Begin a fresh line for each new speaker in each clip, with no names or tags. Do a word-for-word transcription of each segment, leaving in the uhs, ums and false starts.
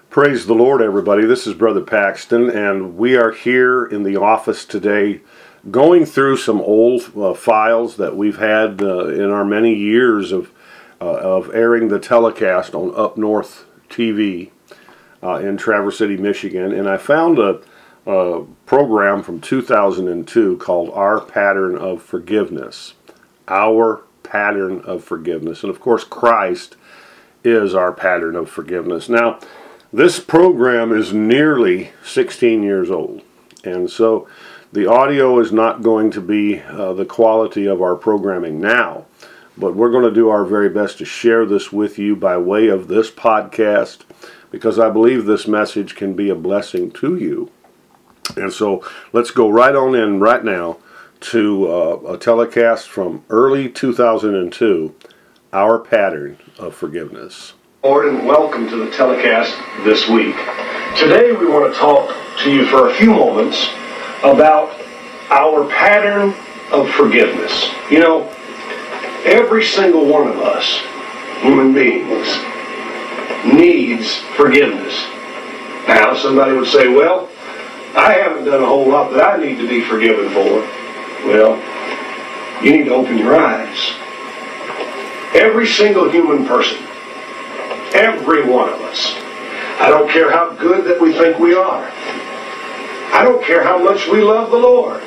Praise the Lord, everybody. This is Brother Paxton, and we are here in the office today going through some old uh, files that we've had uh, in our many years of uh, of airing the telecast on Up North T V uh, in Traverse City, Michigan. And I found a, a program from two thousand two called Our Pattern of Forgiveness. Our Pattern of Forgiveness. And of course, Christ is our pattern of forgiveness. Now, this program is nearly sixteen years old, and so the audio is not going to be uh, the quality of our programming now, but we're going to do our very best to share this with you by way of this podcast, because I believe this message can be a blessing to you. And so let's go right on in right now to uh, a telecast from early two thousand two, Our Pattern of Forgiveness.
Lord, and welcome to the telecast this week. Today we want to talk to you for a few moments about our pattern of forgiveness. You know, every single one of us, human beings, needs forgiveness. Now, somebody would say, well, I haven't done a whole lot that I need to be forgiven for. Well, you need to open your eyes. Every single human person, every one of us. I don't care how good that we think we are. I don't care how much we love the Lord.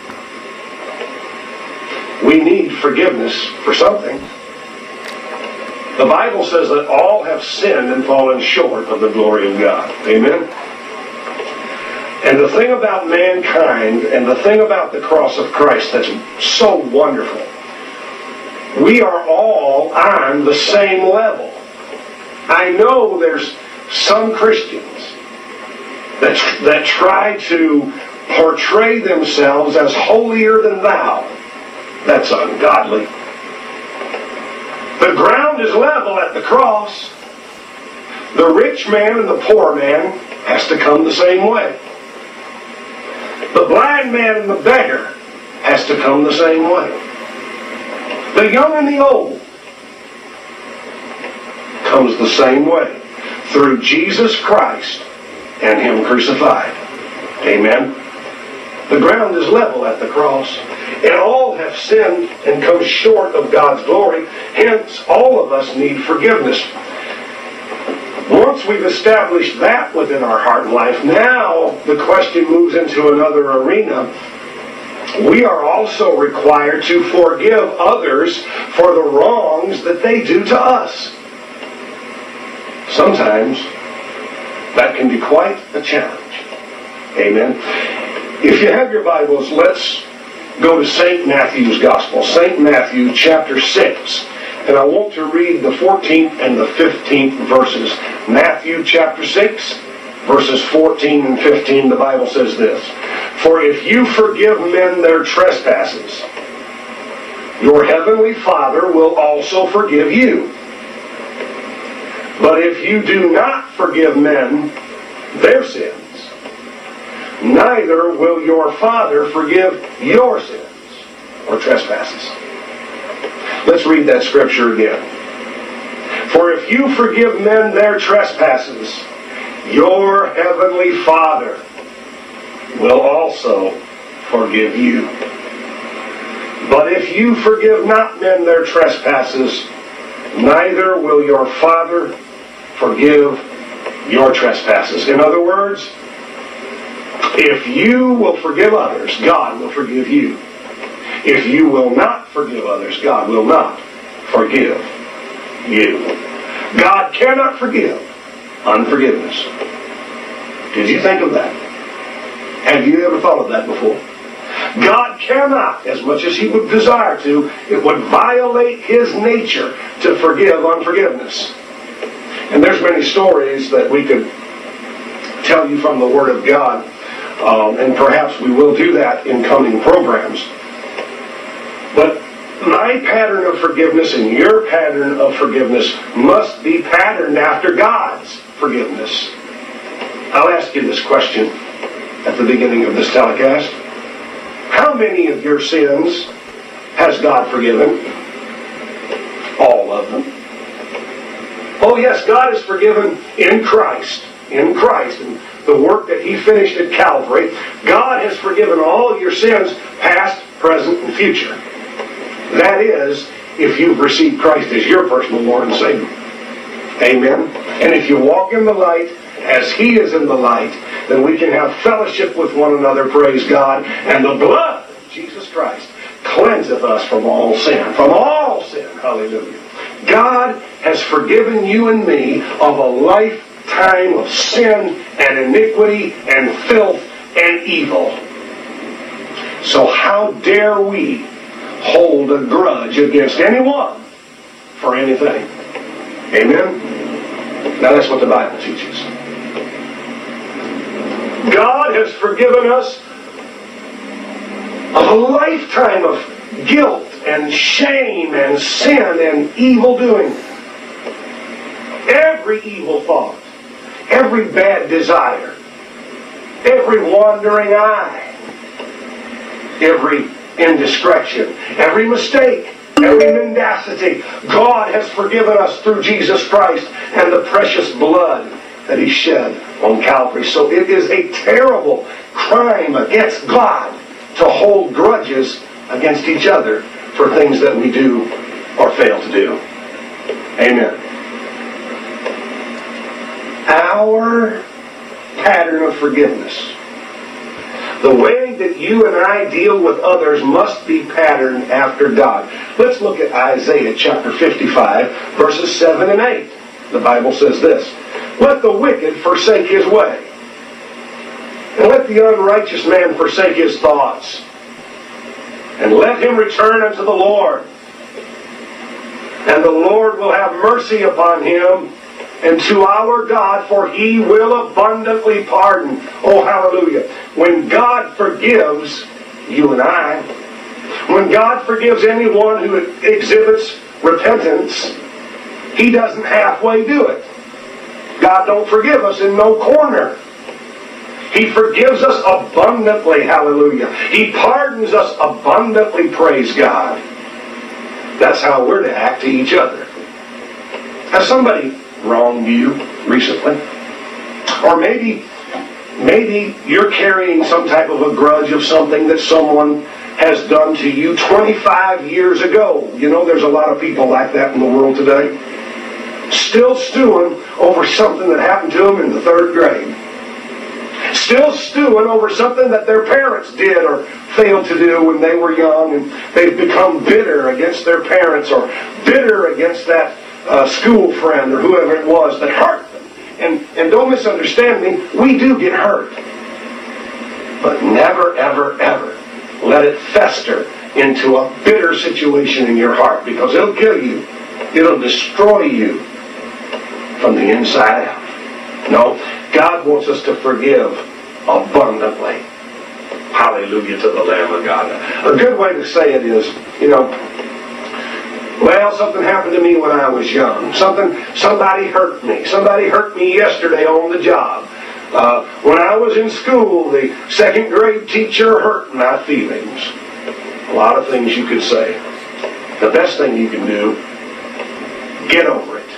We need forgiveness for something. The Bible says that all have sinned and fallen short of the glory of God. Amen? And the thing about mankind and the thing about the cross of Christ that's so wonderful, we are all on the same level. I know there's some Christians that, that try to portray themselves as holier than thou. That's ungodly. The ground is level at the cross. The rich man and the poor man has to come the same way. The blind man and the beggar has to come the same way. The young and the old comes the same way, through Jesus Christ and Him crucified. Amen. The ground is level at the cross, and all have sinned and come short of God's glory. Hence, all of us need forgiveness. Once we've established that within our heart and life, now the question moves into another arena. We are also required to forgive others for the wrongs that they do to us. Sometimes that can be quite a challenge. Amen. If you have your Bibles, let's go to Saint Matthew's Gospel. Saint Matthew chapter six. And I want to read the fourteenth and the fifteenth verses. Matthew chapter six, verses fourteen and fifteen, the Bible says this. For if you forgive men their trespasses, your heavenly Father will also forgive you. But if you do not forgive men their sins, neither will your Father forgive your sins or trespasses. Let's read that scripture again. For if you forgive men their trespasses, your heavenly Father will also forgive you. But if you forgive not men their trespasses, neither will your Father forgive your trespasses. In other words, if you will forgive others, God will forgive you. If you will not forgive others, God will not forgive you. God cannot forgive unforgiveness. Did you think of that? Have you ever thought of that before? God cannot, as much as He would desire to, it would violate His nature to forgive unforgiveness. And there's many stories that we could tell you from the Word of God, um, and perhaps we will do that in coming programs. But my pattern of forgiveness and your pattern of forgiveness must be patterned after God's forgiveness. I'll ask you this question at the beginning of this telecast. How many of your sins has God forgiven? All of them. Oh yes, God is forgiven in Christ. in Christ and the work that He finished at Calvary, God has forgiven all your sins, past, present, and future. That is, if you've received Christ as your personal Lord and Savior. Amen. And if you walk in the light as He is in the light, then we can have fellowship with one another, praise God. And the blood of Jesus Christ cleanseth us from all sin. From all sin. Hallelujah. God has forgiven you and me of a lifetime of sin and iniquity and filth and evil. So how dare we hold a grudge against anyone for anything? Amen? Now that's what the Bible teaches. God has forgiven us of a lifetime of guilt and shame and sin and evil doing. Every evil thought, every bad desire, every wandering eye, every indiscretion, every mistake, every mendacity. God has forgiven us through Jesus Christ and the precious blood that He shed on Calvary. So it is a terrible crime against God to hold grudges against each other for things that we do or fail to do. Amen. Our pattern of forgiveness, the way that you and I deal with others, must be patterned after God. Let's look at Isaiah chapter fifty-five, verses seven and eight. The Bible says this: "Let the wicked forsake his way, and let the unrighteous man forsake his thoughts. And let him return unto the Lord. And the Lord will have mercy upon him, and to our God, for He will abundantly pardon." Oh, hallelujah. When God forgives you and I, when God forgives anyone who exhibits repentance, He doesn't halfway do it. God don't forgive us in no corner. He forgives us abundantly, hallelujah. He pardons us abundantly, praise God. That's how we're to act to each other. Has somebody wronged you recently? Or maybe, maybe you're carrying some type of a grudge of something that someone has done to you twenty-five years ago. You know, there's a lot of people like that in the world today. Still stewing over something that happened to them in the third grade. Still stewing over something that their parents did or failed to do when they were young, and they've become bitter against their parents or bitter against that uh, school friend or whoever it was that hurt them. And, and don't misunderstand me, we do get hurt. But never, ever, ever let it fester into a bitter situation in your heart, because it'll kill you. It'll destroy you from the inside out. No, God wants us to forgive abundantly. Hallelujah to the Lamb of God. A good way to say it is, you know, well, something happened to me when I was young. Something, somebody hurt me. Somebody hurt me yesterday on the job. Uh, when I was in school, the second grade teacher hurt my feelings. A lot of things you could say. The best thing you can do, get over it.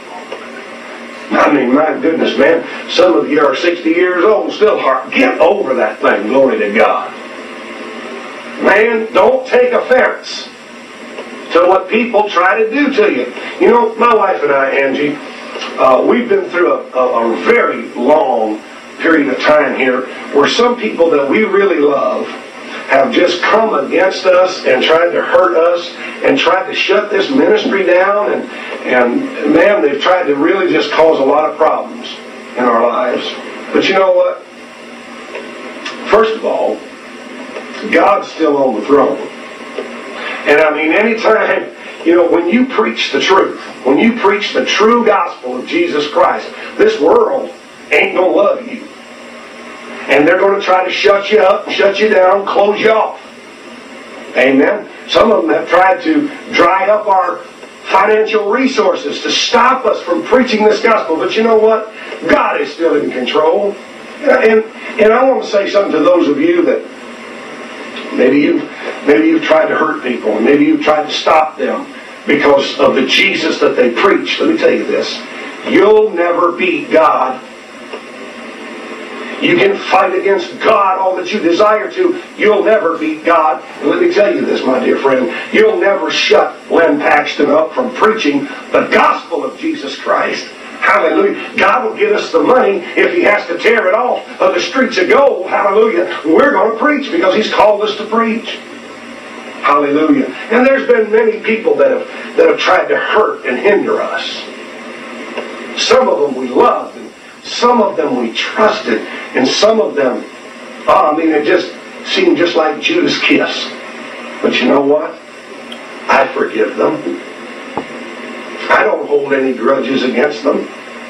I mean, my goodness, man, some of you are sixty years old, still hard. Get over that thing, glory to God. Man, don't take offense to what people try to do to you. You know, my wife and I, Angie, uh, we've been through a, a, a very long period of time here where some people that we really love have just come against us and tried to hurt us and tried to shut this ministry down, and, and man, they've tried to really just cause a lot of problems in our lives. But you know what? First of all, God's still on the throne. And I mean, anytime, you know, when you preach the truth, when you preach the true gospel of Jesus Christ, this world ain't going to love you. And they're going to try to shut you up, shut you down, close you off. Amen. Some of them have tried to dry up our financial resources to stop us from preaching this gospel. But you know what? God is still in control. And, and I want to say something to those of you that maybe you've, maybe you've tried to hurt people, and maybe you've tried to stop them because of the Jesus that they preach. Let me tell you this. You'll never beat God You can fight against God all that you desire to. You'll never beat God. And let me tell you this, my dear friend. You'll never shut Len Paxton up from preaching the gospel of Jesus Christ. Hallelujah. God will give us the money if He has to tear it off of the streets of gold. Hallelujah. We're going to preach because He's called us to preach. Hallelujah. And there's been many people that have, that have tried to hurt and hinder us. Some of them we loved, and some of them we trusted, and some of them, oh, I mean, it just seemed just like Judas' kiss. But you know what? I forgive them. I don't hold any grudges against them.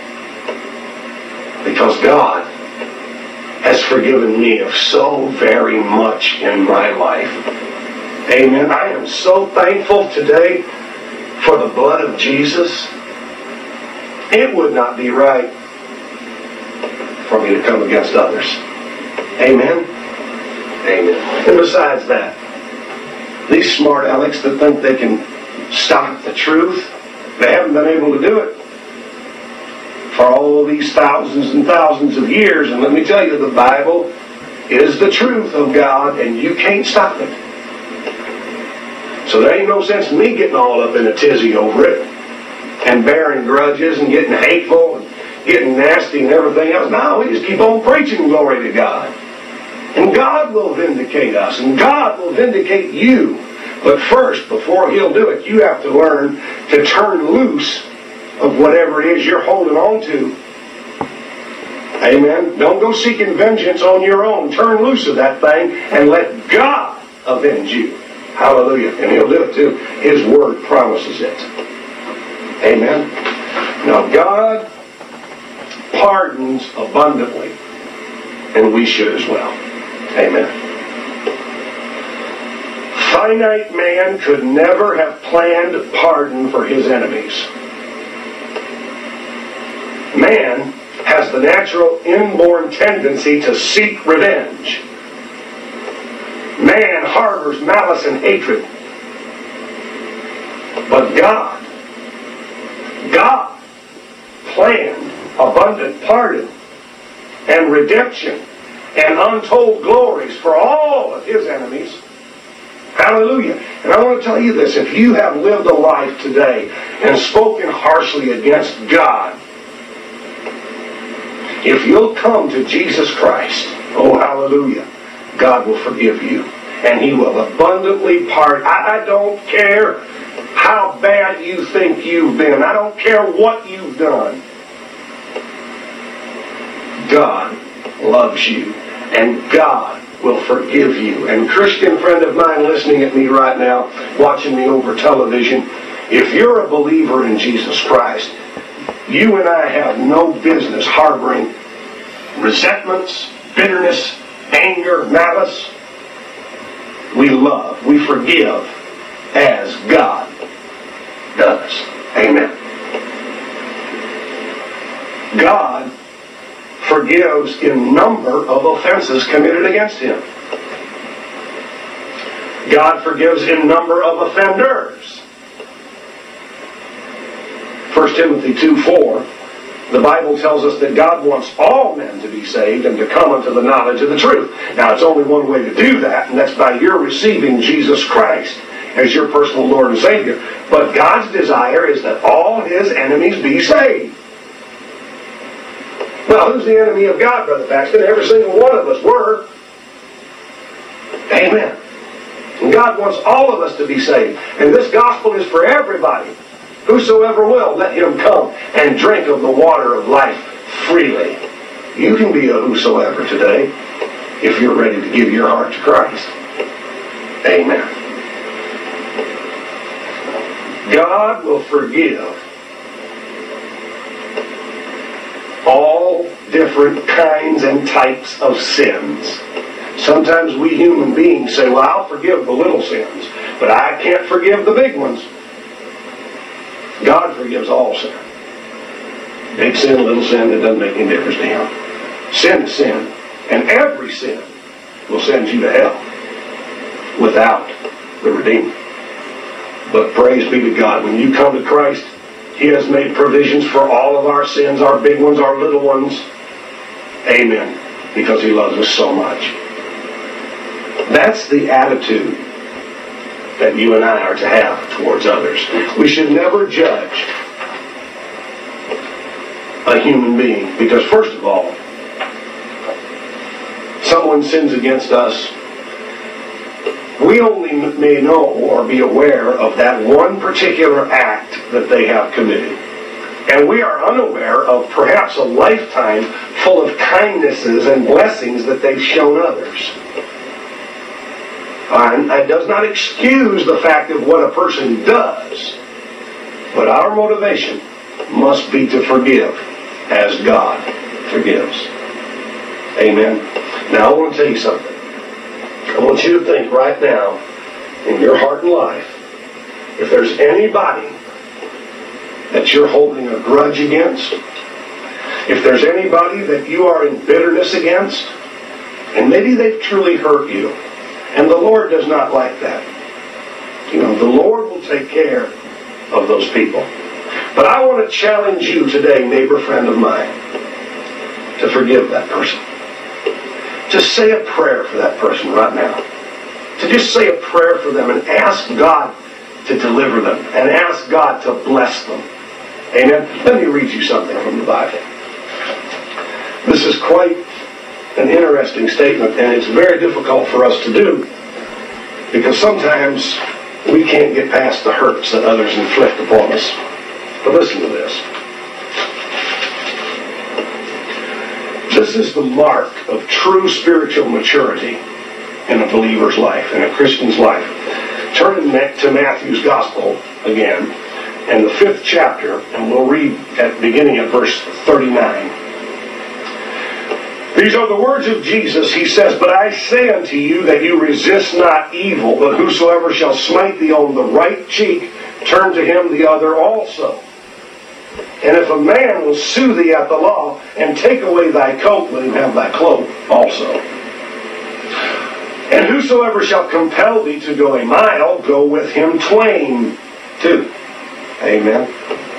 Because God has forgiven me of so very much in my life. Amen. I am so thankful today for the blood of Jesus. It would not be right for me to come against others. Amen. Amen. And besides that, these smart alecks that think they can stop the truth, they haven't been able to do it for all these thousands and thousands of years. And let me tell you, the Bible is the truth of God, and you can't stop it. So there ain't no sense in me getting all up in a tizzy over it and bearing grudges and getting hateful and getting nasty and everything else. No, we just keep on preaching glory to God. And God will vindicate us, and God will vindicate you. But first, before He'll do it, you have to learn to turn loose of whatever it is you're holding on to. Amen. Don't go seeking vengeance on your own. Turn loose of that thing and let God avenge you. Hallelujah. And He'll do it too. His Word promises it. Amen. Now God pardons abundantly, and we should as well. Amen. Finite man could never have planned pardon for his enemies. Man has the natural inborn tendency to seek revenge. Man harbors malice and hatred. But God, God planned abundant pardon and redemption and untold glories for all of His enemies. Hallelujah. And I want to tell you this. If you have lived a life today and spoken harshly against God, if you'll come to Jesus Christ, oh hallelujah, God will forgive you. And He will abundantly pardon. I, I don't care how bad you think you've been. I don't care what you've done. God loves you. And God will forgive you. And Christian friend of mine listening at me right now, watching me over television, if you're a believer in Jesus Christ, you and I have no business harboring resentments, bitterness, anger, malice. We love, we forgive as God does. Amen. God forgives in number of offenses committed against Him. God forgives in number of offenders. First Timothy two four, the Bible tells us that God wants all men to be saved and to come unto the knowledge of the truth. Now, it's only one way to do that, and that's by your receiving Jesus Christ as your personal Lord and Savior. But God's desire is that all His enemies be saved. Well, who's the enemy of God, Brother Paxton? Every single one of us were. Amen. And God wants all of us to be saved. And this gospel is for everybody. Whosoever will, let him come and drink of the water of life freely. You can be a whosoever today if you're ready to give your heart to Christ. Amen. God will forgive all different kinds and types of sins. Sometimes we human beings say, well, I'll forgive the little sins, but I can't forgive the big ones. God forgives all sin. Big sin, little sin, it doesn't make any difference to Him. Sin is sin. And every sin will send you to hell without the Redeemer. But praise be to God, when you come to Christ, He has made provisions for all of our sins, our big ones, our little ones. Amen. because he loves us so much. That's the attitude that you and I are to have towards others. We should never judge a human being because, first of all, someone sins against us. We only may know or be aware of that one particular act that they have committed. And we are unaware of perhaps a lifetime full of kindnesses and blessings that they've shown others. And it does not excuse the fact of what a person does, but our motivation must be to forgive as God forgives. Amen. Now I want to tell you something. I want you to think right now in your heart and life, if there's anybody that you're holding a grudge against, if there's anybody that you are in bitterness against, and maybe they've truly hurt you, and the Lord does not like that. You know, the Lord will take care of those people. But I want to challenge you today, neighbor, friend of mine, to forgive that person. Just say a prayer for that person right now. To just say a prayer for them and ask God to deliver them and ask God to bless them. Amen. Let me read you something from the Bible. This is quite an interesting statement, and it's very difficult for us to do because sometimes we can't get past the hurts that others inflict upon us. But listen to this. This is the mark of true spiritual maturity in a believer's life, in a Christian's life. Turn to Matthew's Gospel again, and the fifth chapter, and we'll read at beginning at verse thirty-nine. These are the words of Jesus. He says, "But I say unto you that you resist not evil, but whosoever shall smite thee on the right cheek, turn to him the other also. And if a man will sue thee at the law, and take away thy coat, let him have thy cloak also. And whosoever shall compel thee to go a mile, go with him twain too." Amen.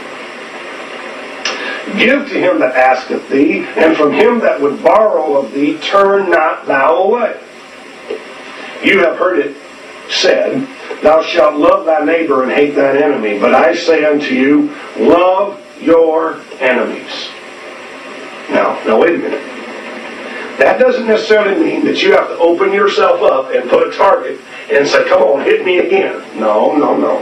"Give to him that asketh thee, and from him that would borrow of thee, turn not thou away. You have heard it said, Thou shalt love thy neighbor and hate thine enemy. But I say unto you, love your enemies." Now, now wait a minute. That doesn't necessarily mean that you have to open yourself up and put a target and say, "Come on, hit me again." No, no, no.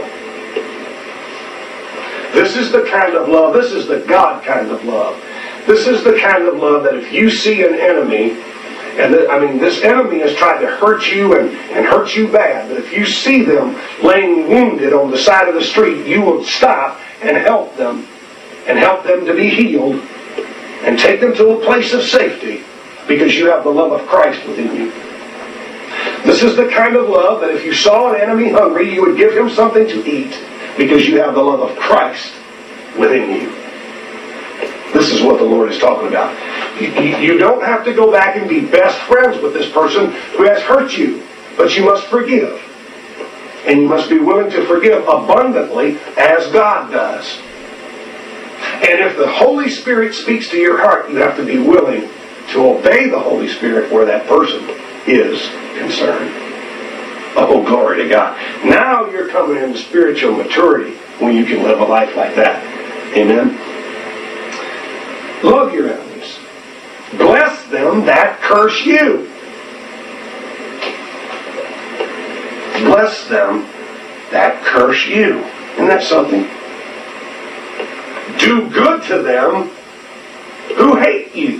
This is the kind of love, this is the God kind of love. This is the kind of love that if you see an enemy, and the, I mean, this enemy has tried to hurt you and, and hurt you bad, but if you see them laying wounded on the side of the street, you will stop and help them, and help them to be healed, and take them to a place of safety, because you have the love of Christ within you. This is the kind of love that if you saw an enemy hungry, you would give him something to eat, because you have the love of Christ within you. This is what the Lord is talking about. You, you, you don't have to go back and be best friends with this person who has hurt you, but you must forgive. And you must be willing to forgive abundantly as God does. And if the Holy Spirit speaks to your heart, you have to be willing to obey the Holy Spirit where that person is concerned. Oh, glory to God. Now you're coming into spiritual maturity when you can live a life like that. Amen. Love your enemies. Bless them that curse you. Bless them that curse you. Isn't that something? Do good to them who hate you.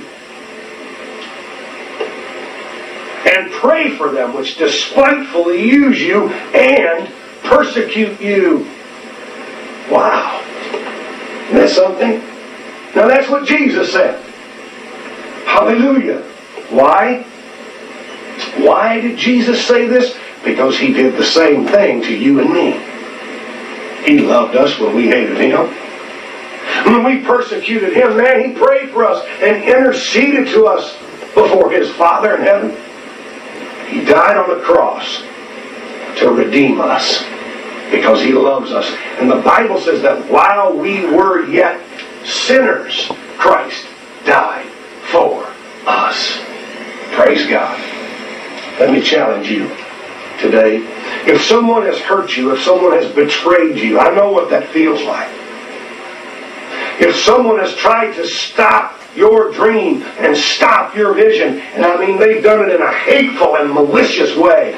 And pray for them which despitefully use you and persecute you. Wow. Isn't that something? Now that's what Jesus said. Hallelujah. Why? Why did Jesus say this? Because he did the same thing to you and me. He loved us when we hated him. When we persecuted him, man, he prayed for us and interceded to us before his Father in heaven. He died on the cross to redeem us because he loves us. And the Bible says that while we were yet sinners, Christ died for us. Praise God. Let me challenge you today. If someone has hurt you, if someone has betrayed you, I know what that feels like. If someone has tried to stop your dream and stop your vision, and I mean they've done it in a hateful and malicious way.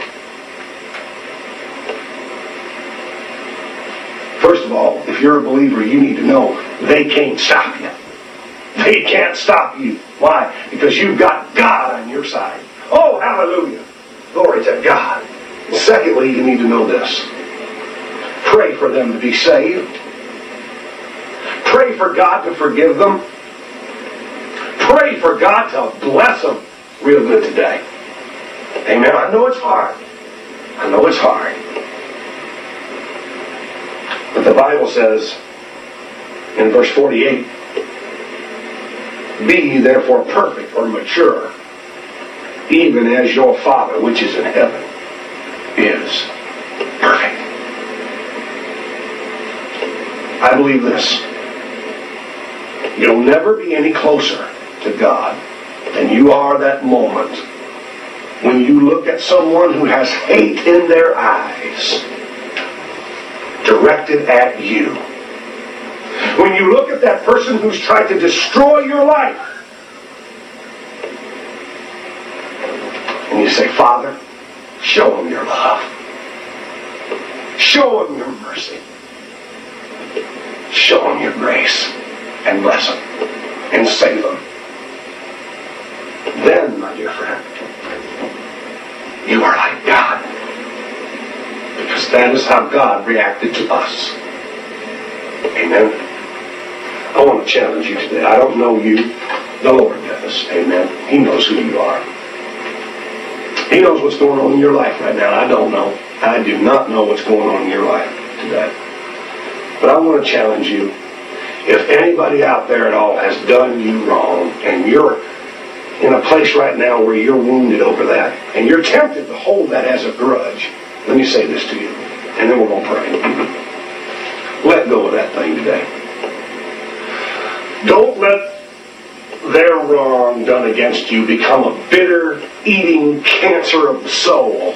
First of all, if you're a believer, you need to know they can't stop you. They can't stop you. Why? Because you've got God on your side. Oh, hallelujah. Glory to God. And secondly, you need to know this. Pray for them to be saved. Pray for God to forgive them. Pray for God to bless them real good today. Amen. I know it's hard. I know it's hard. But the Bible says in verse forty-eight, be ye therefore perfect or mature, even as your Father which is in heaven is perfect. I believe this. You'll never be any closer to God than you are that moment when you look at someone who has hate in their eyes directed at you. When you look at that person who's tried to destroy your life and you say, Father, show them your love. Show them your mercy. Show them your grace and bless them and save them. Then, my dear friend, you are like God. Because that is how God reacted to us. Amen. I want to challenge you today. I don't know you. The Lord does. Amen. He knows who you are. He knows what's going on in your life right now. I don't know. I do not know what's going on in your life today. But I want to challenge you. If anybody out there at all has done you wrong, and you're in a place right now where you're wounded over that, and you're tempted to hold that as a grudge, let me say this to you, and then we're going to pray. Let go of that thing today. Don't let their wrong done against you become a bitter, eating cancer of the soul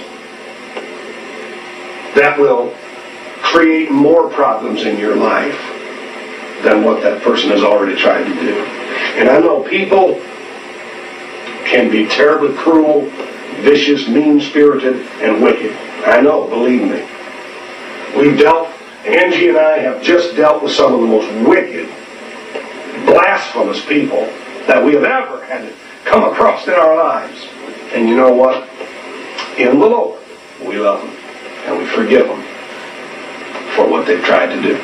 that will create more problems in your life than what that person has already tried to do. And I know people can be terribly cruel, vicious, mean-spirited, and wicked. I know, believe me. We've dealt, Angie and I have just dealt with some of the most wicked, blasphemous people that we have ever had to come across in our lives. And you know what? In the Lord, we love them, and we forgive them for what they've tried to do.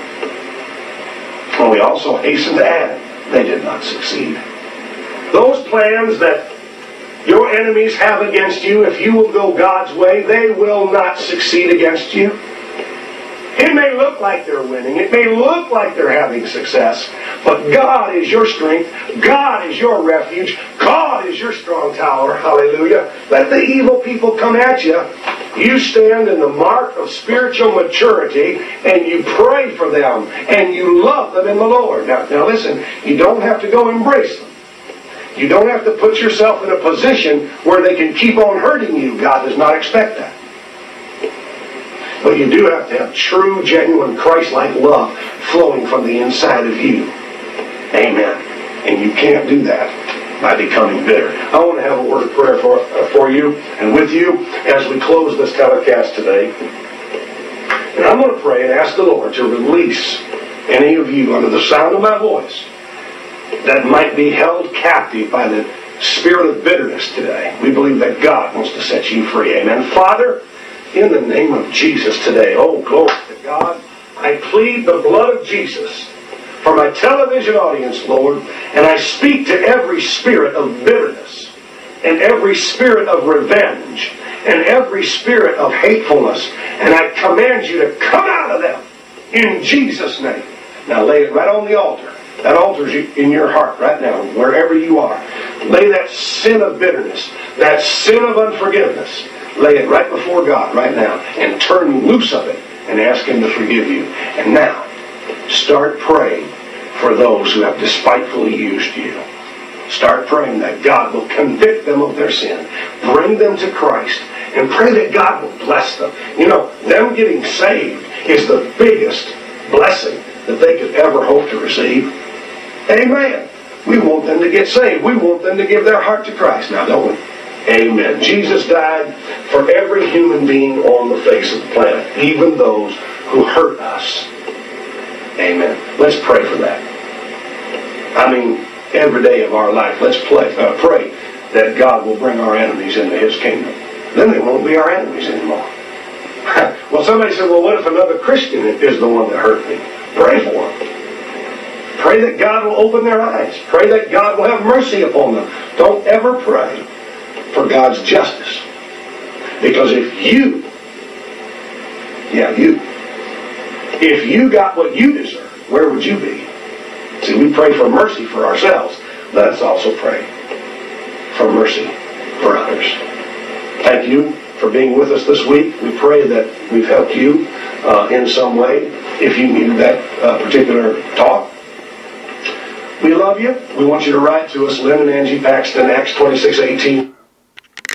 And we also hasten to add, they did not succeed. Those plans that your enemies have against you, if you will go God's way, they will not succeed against you. It may look like they're winning. It may look like they're having success. But God is your strength. God is your refuge. God is your strong tower. Hallelujah. Let the evil people come at you. You stand in the mark of spiritual maturity and you pray for them and you love them in the Lord. Now, now listen, you don't have to go embrace them. You don't have to put yourself in a position where they can keep on hurting you. God does not expect that. But you do have to have true, genuine, Christ-like love flowing from the inside of you. Amen. And you can't do that by becoming bitter. I want to have a word of prayer for, uh, for you and with you as we close this telecast today. And I'm going to pray and ask the Lord to release any of you under the sound of my voice that might be held captive by the spirit of bitterness today. We believe that God wants to set you free. Amen. Father, in the name of Jesus today, oh, glory to God, I plead the blood of Jesus for my television audience, Lord, and I speak to every spirit of bitterness and every spirit of revenge and every spirit of hatefulness, and I command you to come out of them in Jesus' name. Now lay it right on the altar. That altar's in your heart right now, wherever you are. Lay that sin of bitterness, that sin of unforgiveness, lay it right before God right now and turn loose of it and ask Him to forgive you. And now, start praying for those who have despitefully used you. Start praying that God will convict them of their sin, bring them to Christ, and pray that God will bless them. You know, them getting saved is the biggest blessing that they could ever hope to receive. Amen. We want them to get saved. We want them to give their heart to Christ now, don't we? Amen. Jesus died for every human being on the face of the planet, even those who hurt us. Amen. Let's pray for that. I mean, every day of our life, let's play, uh, pray that God will bring our enemies into His kingdom. Then they won't be our enemies anymore. Well, somebody said, well, what if another Christian is the one that hurt me? Pray for them. Pray that God will open their eyes. Pray that God will have mercy upon them. Don't ever pray for God's justice. Because if you, yeah, you, if you got what you deserve, where would you be? See, we pray for mercy for ourselves. Let us also pray for mercy for others. Thank you for being with us this week. We pray that we've helped you uh, in some way if you needed that uh, particular talk. We love you. We want you to write to us, Lynn and Angie Paxton, Acts twenty-six eighteen.